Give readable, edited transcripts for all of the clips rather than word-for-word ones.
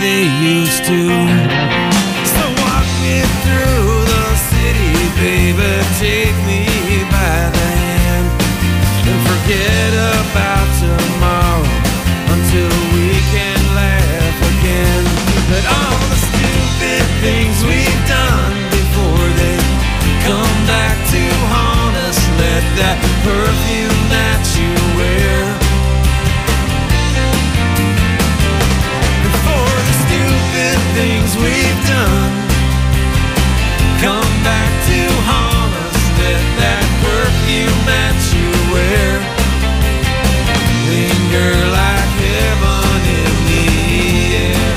they used to. So walk me through the city, baby, take me by the hand, and forget about tomorrow until we can laugh again. But all the stupid things we've done before they come back to haunt us. Let that perfume that you wear, before the stupid things we've done come back to haunt us. Let that perfume that you wear linger like heaven in the air.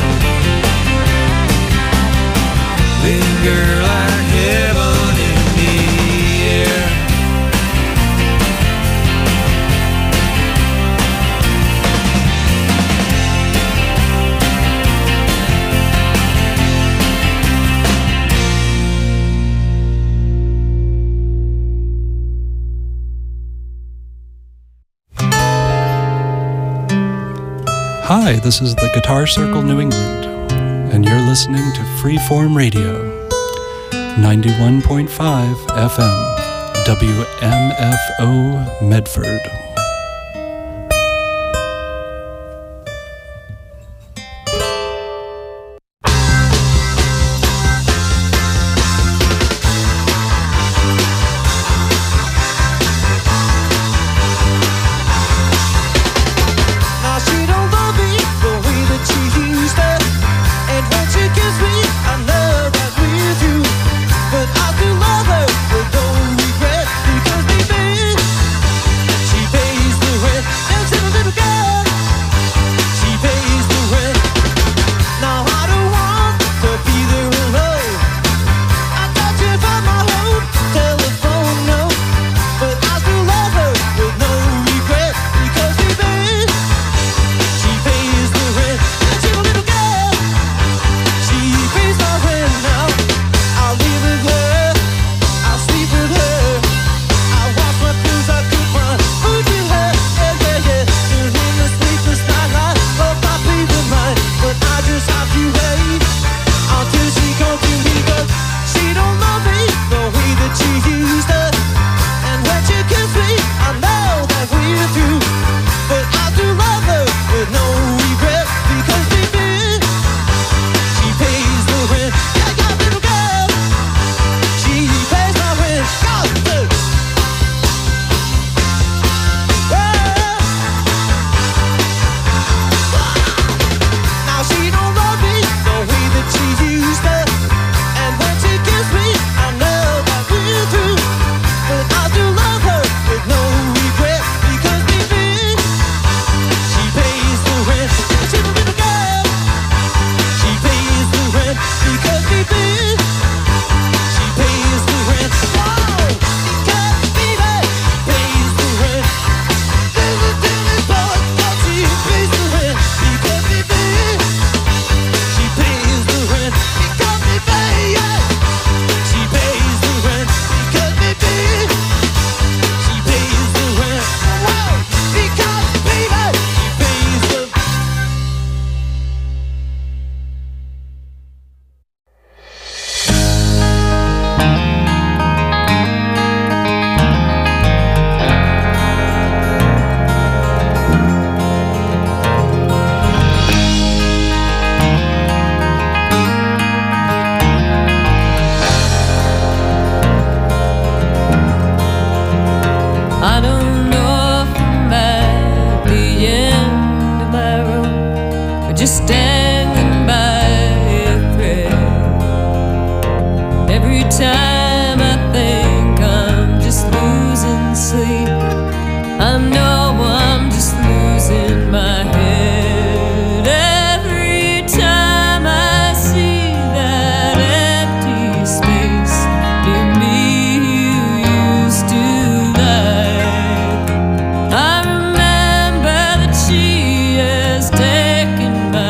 Linger like heaven in the air. Hi, this is the Guitar Circle New England, and you're listening to Freeform Radio, 91.5 FM, WMFO Medford.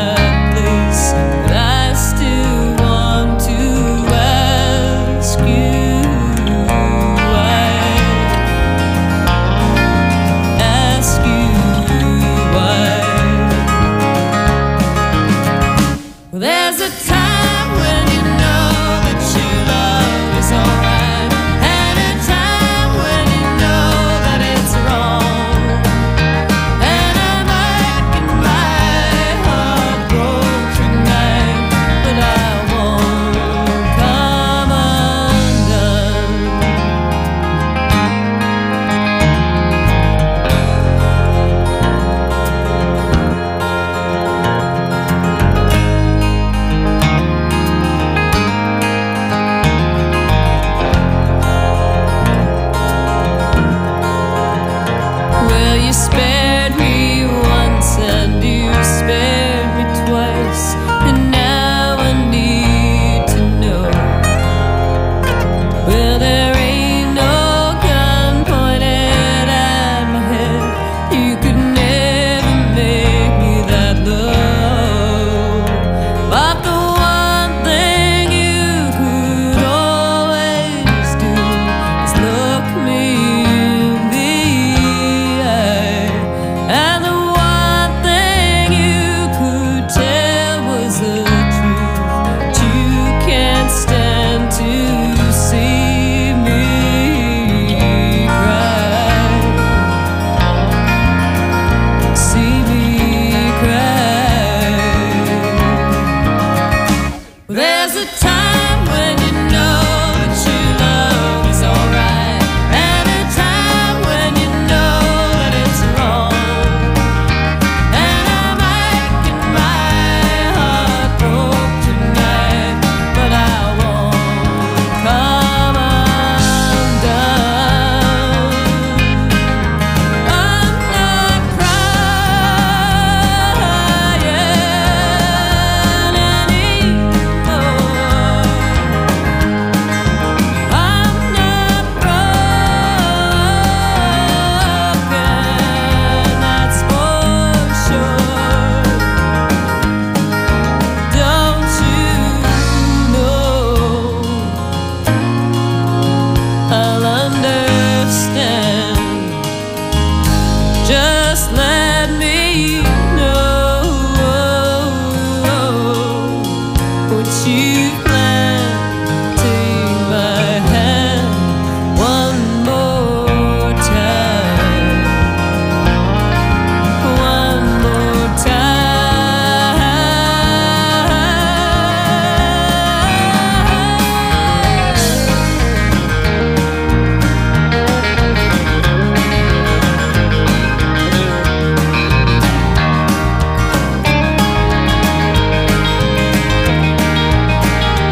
You There's a time when you know that your love is alright, and a time when you know that it's wrong. And I'm aching my heart broke tonight, but I won't come undone. Well, you spared me once and you spared me twice, and now I need to know. Well, there ain't no gun pointed at my head. You could never make me that low. But the one thing you could always do is look me in the eye. And the one thing you could tell was the truth. But you can't stand to see me cry. See me cry. There's a time when you know that your love is alright, and a time when you know that it's wrong. And I'm aching my heart broke tonight, but I won't come undone. I'm not crying anymore. I'm not broken, that's for sure. Don't you know I'll understand? Just let me know what you plan. Take my hand one more time, one more time.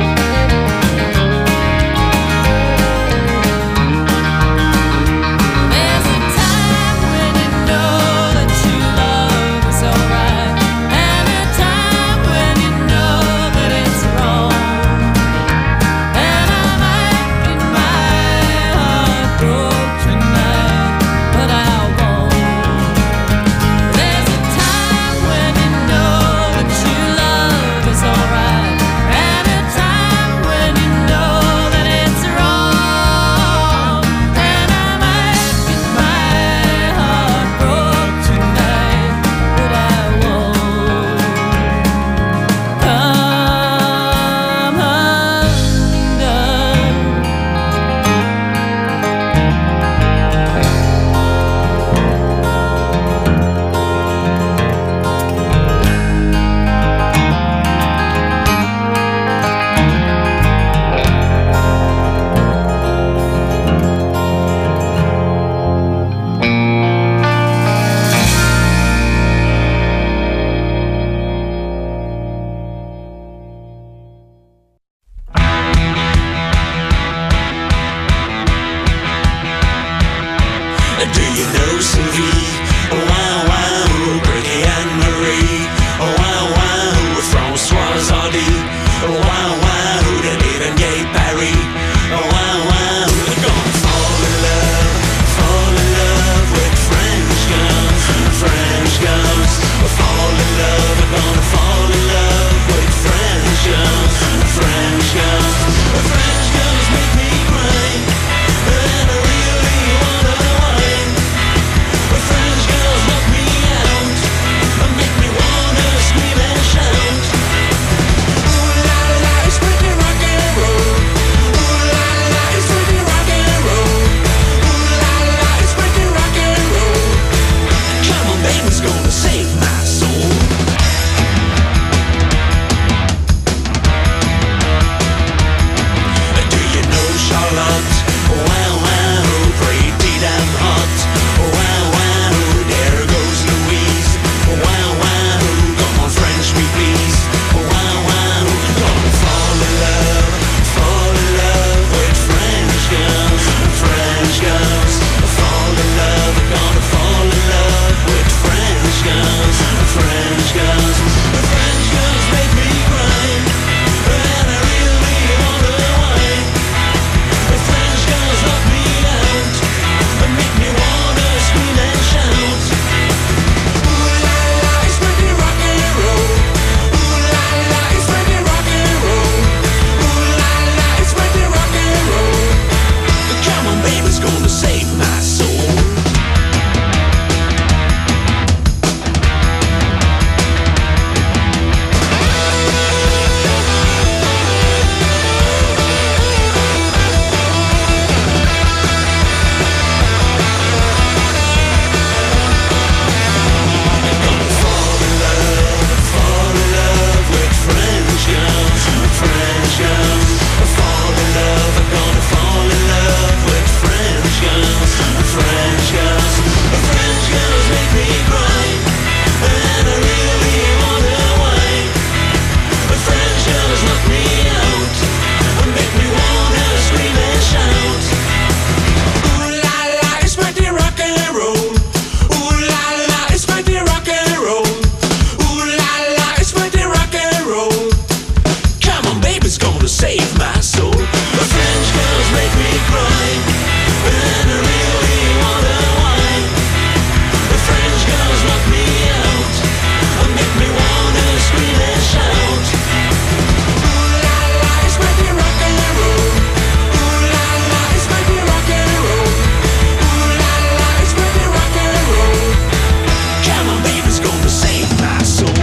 save my soul. The French girls make me cry, and I really wonder why. The French girls knock me out, and make me wanna scream and shout. Ooh la la, it's baby rock and roll. Ooh la la, it's baby rock and roll. Ooh la la, it's baby rock and roll. Come on, baby's gonna save my soul.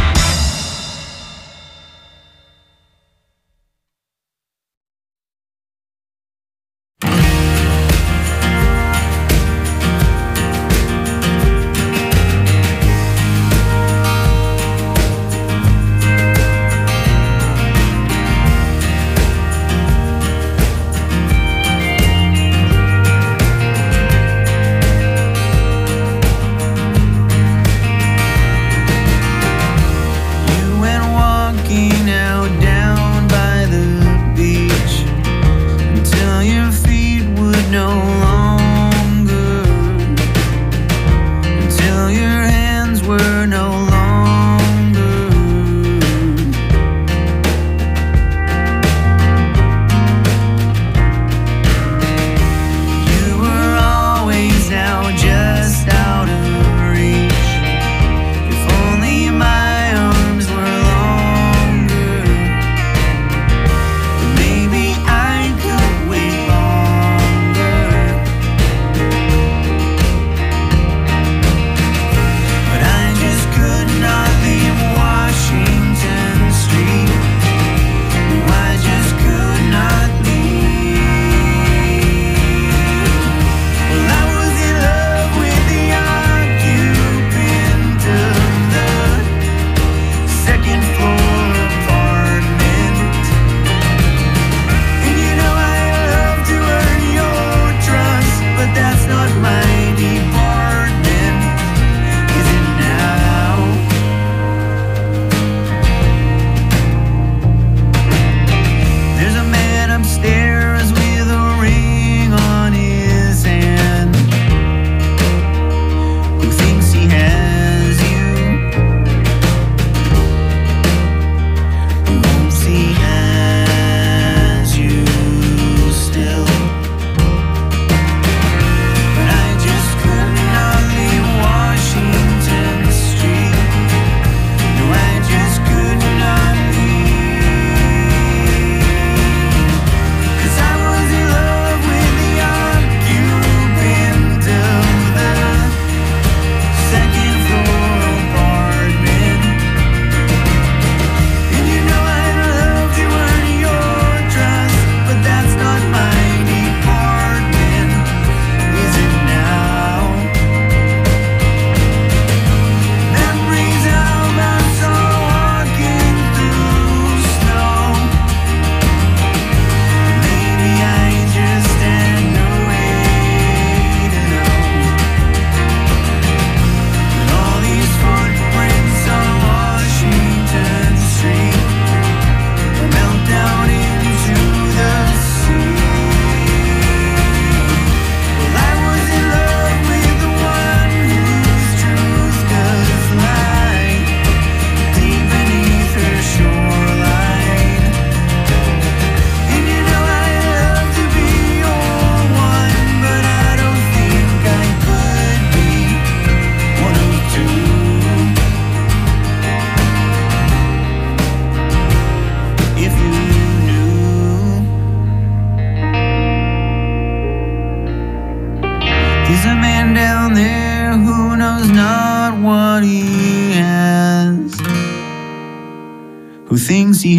Who thinks he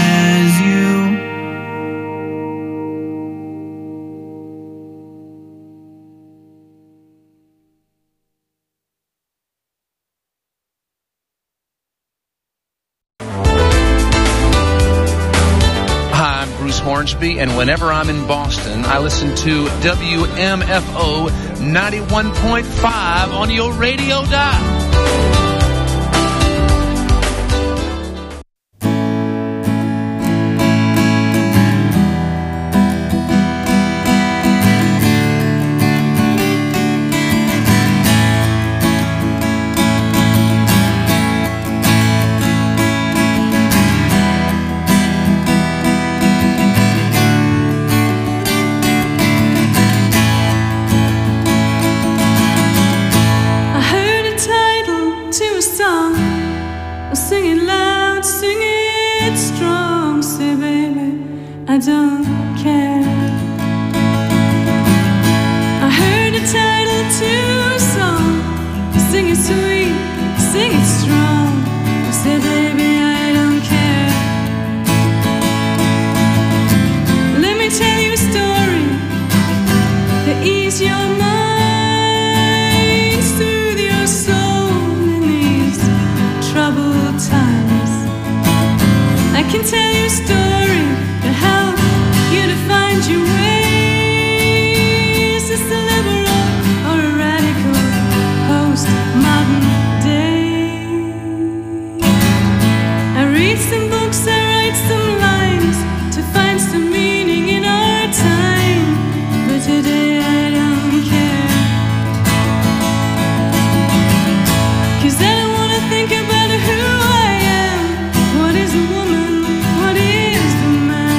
has you? Hi, I'm Bruce Hornsby, and whenever I'm in Boston, I listen to WMFO 91.5 on your radio dial. headstrong. Say, baby, I don't care. I heard the title to a song. Sing it sweet, sing it strong. Say, baby, I don't care. Let me tell you a story to ease your mind, soothe your soul in these troubled times. I can tell you a story to help you to find your ways. It's a liberal or a radical post-modern day. I read some books, I write some lines to find some meaning in our time. But today I don't care, 'cause I don't wanna think about who I am. What is a woman? What is a man?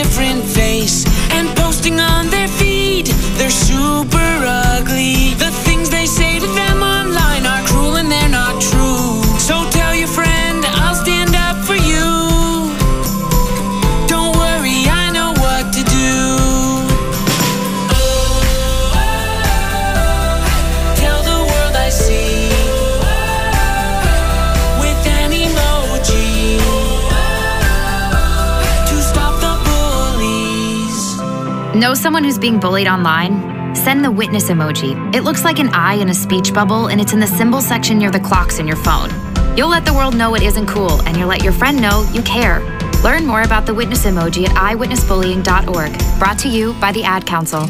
different face and posting on their feed. They're super ugly. The things they say to them online are cruel and they're not true. So tell your friend I'll stand up for you. Don't worry, I know what to do. Tell the world I see with an emoji to stop the bullies. Know someone who's being bullied online? Send the witness emoji. It looks like an eye in a speech bubble, and it's in the symbol section near the clocks in your phone. You'll let the world know it isn't cool, and you'll let your friend know you care. Learn more about the witness emoji at eyewitnessbullying.org. Brought to you by the Ad Council.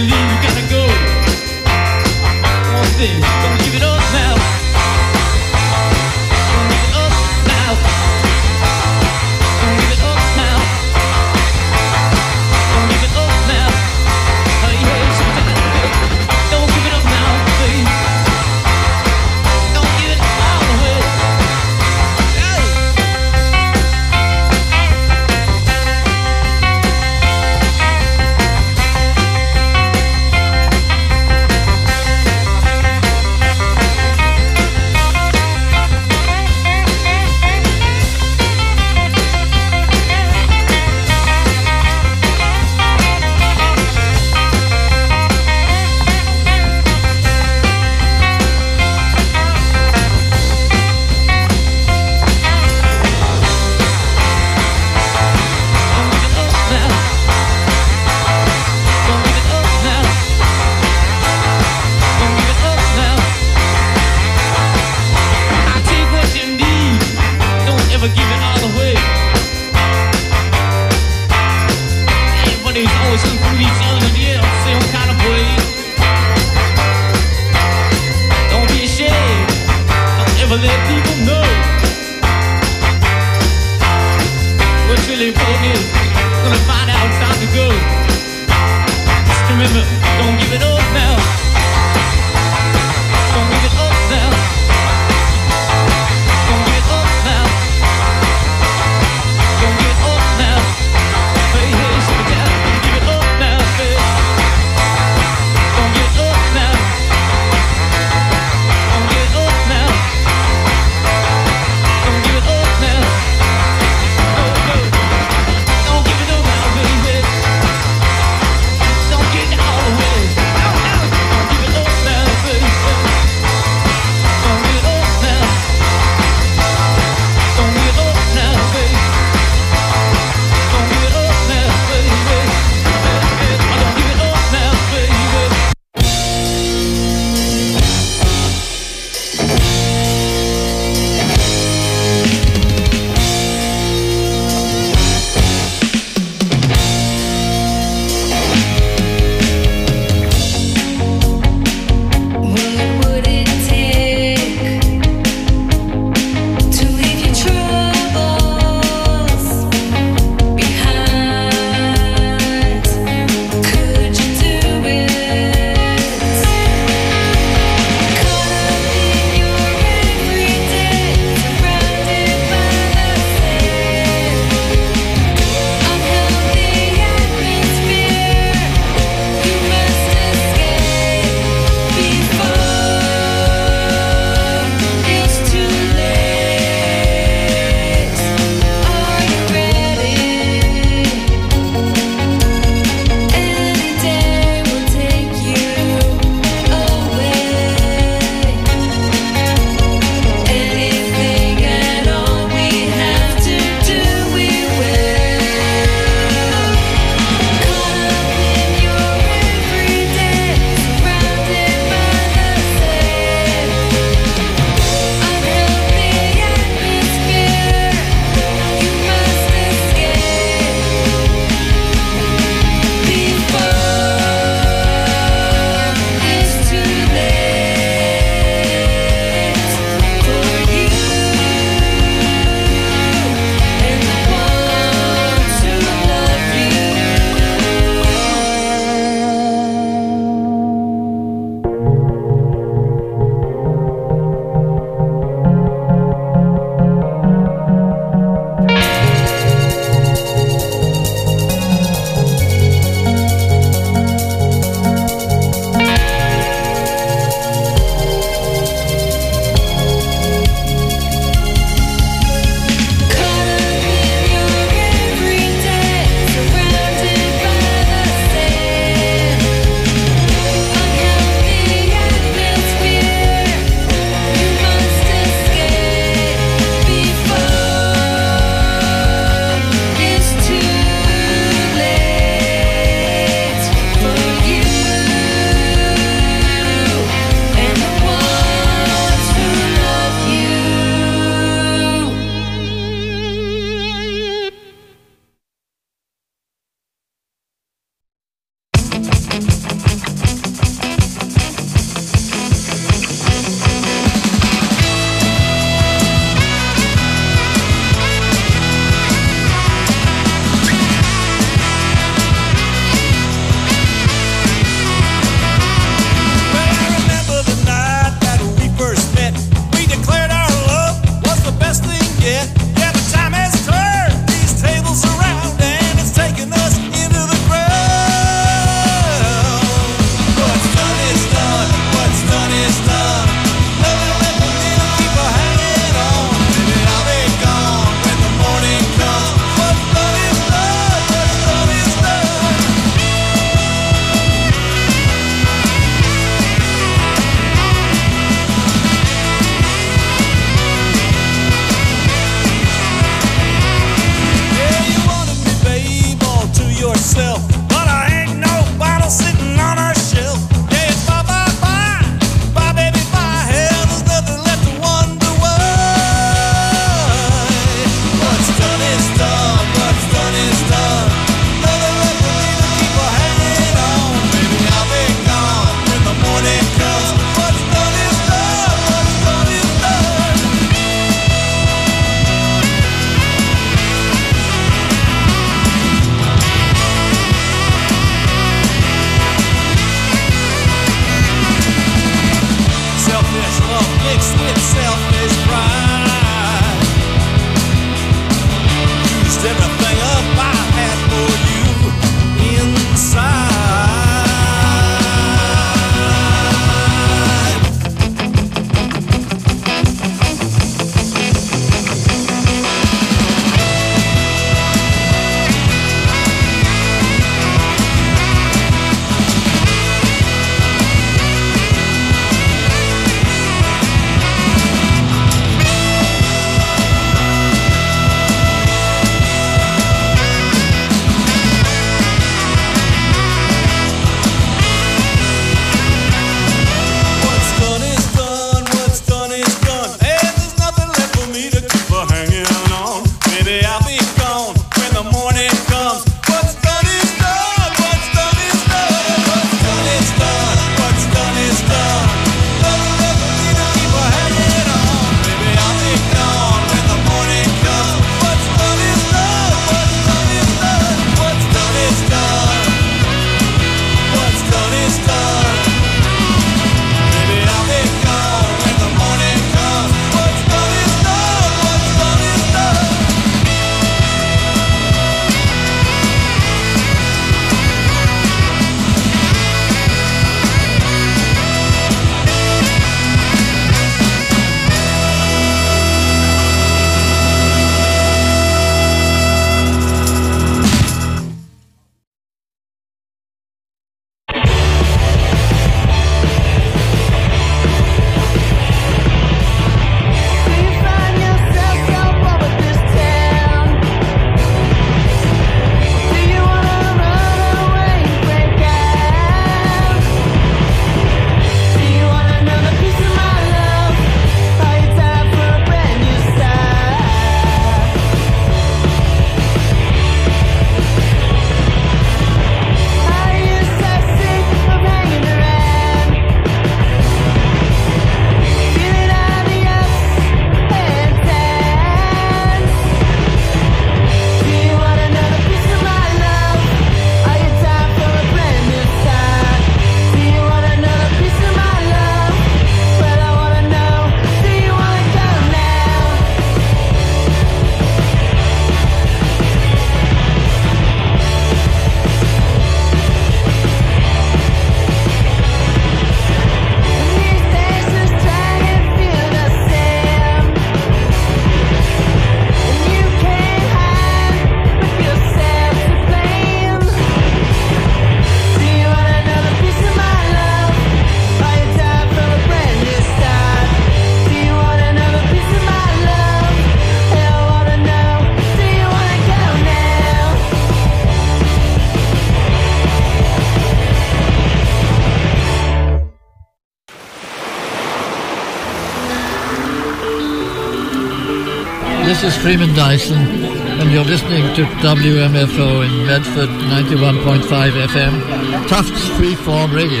This is Freeman Dyson, and you're listening to WMFO in Medford, 91.5 FM, Tufts Freeform Radio.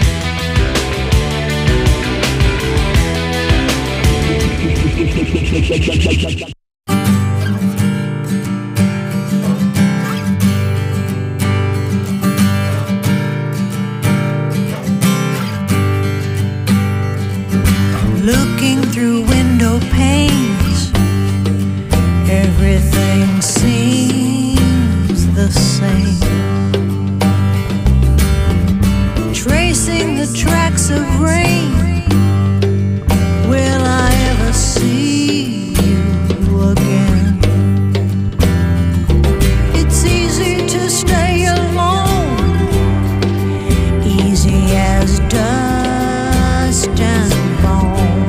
Looking through window panes, everything seems the same. Tracing the tracks of rain, will I ever see you again? It's easy to stay alone, easy as dust and bone.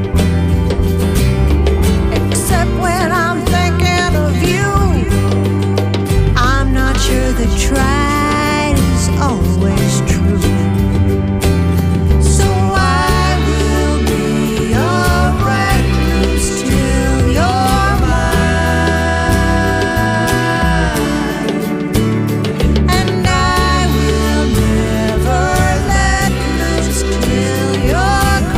Except when I'm thinking of you, I'm not sure the tried is always true. So I will be your recluse till you're mine, and I will never let loose till you're gone.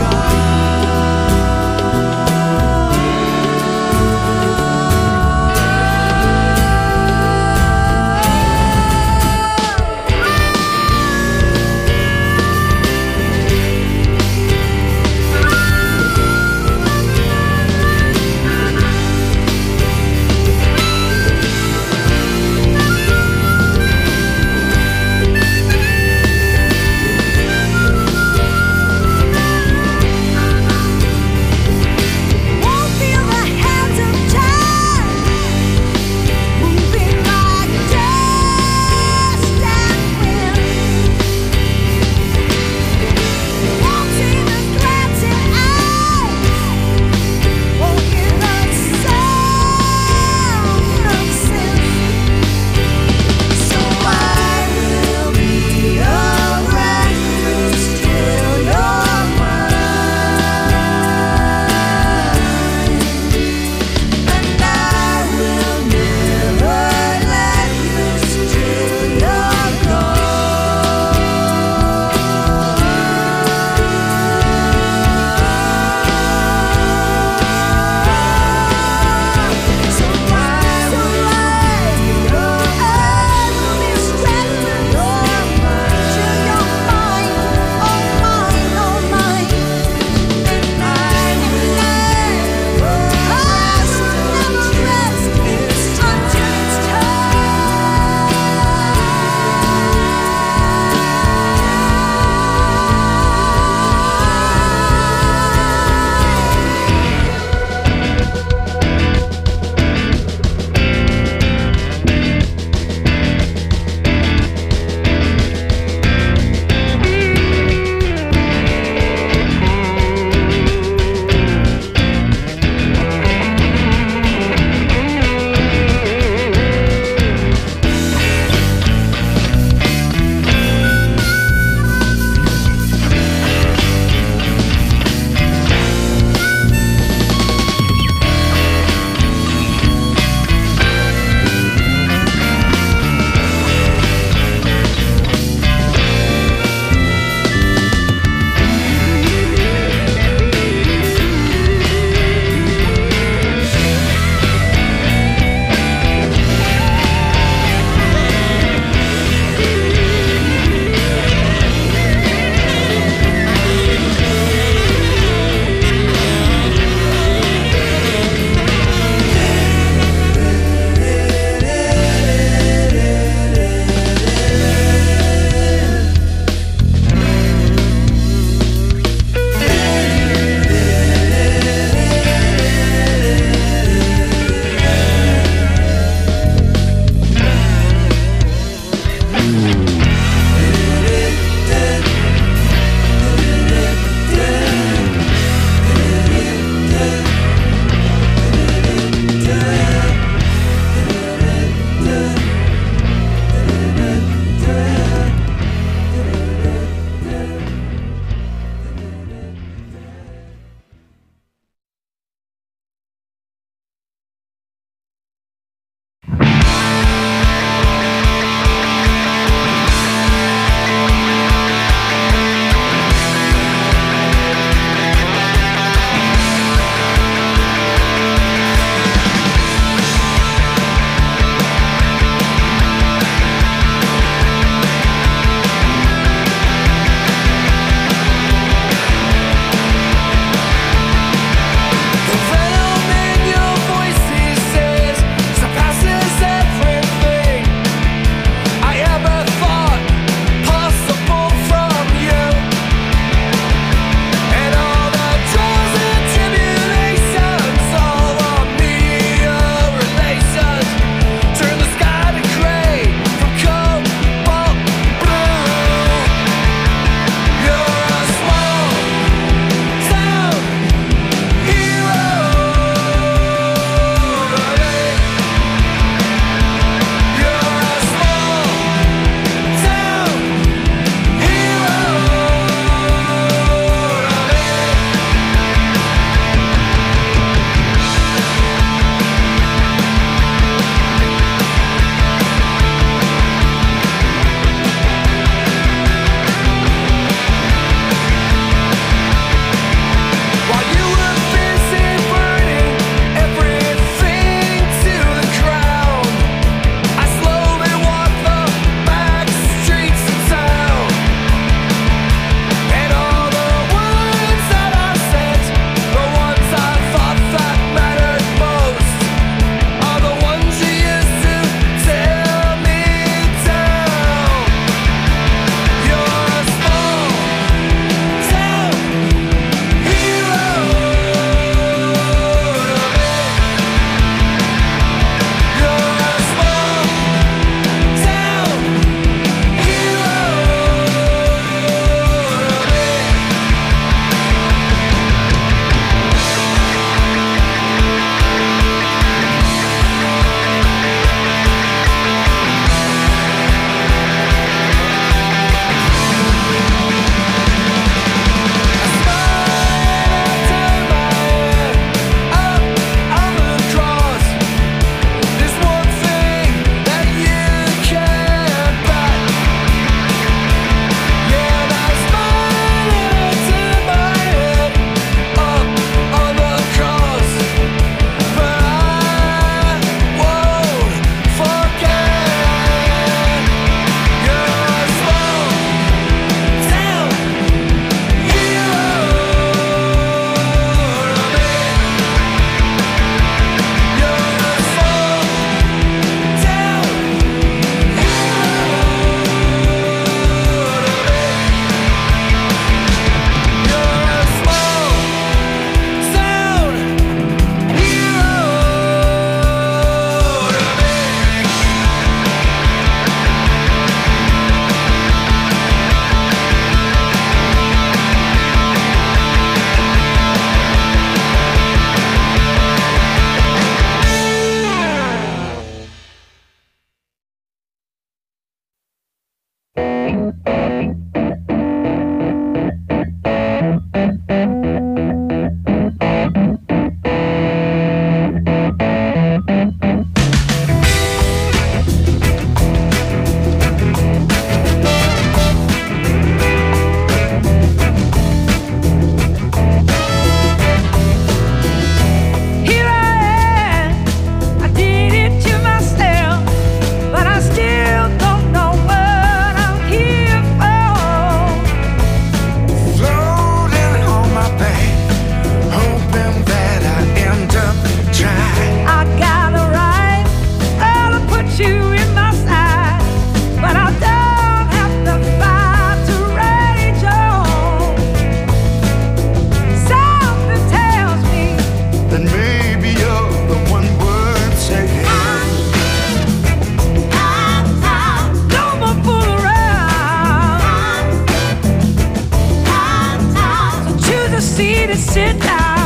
seat and sit down.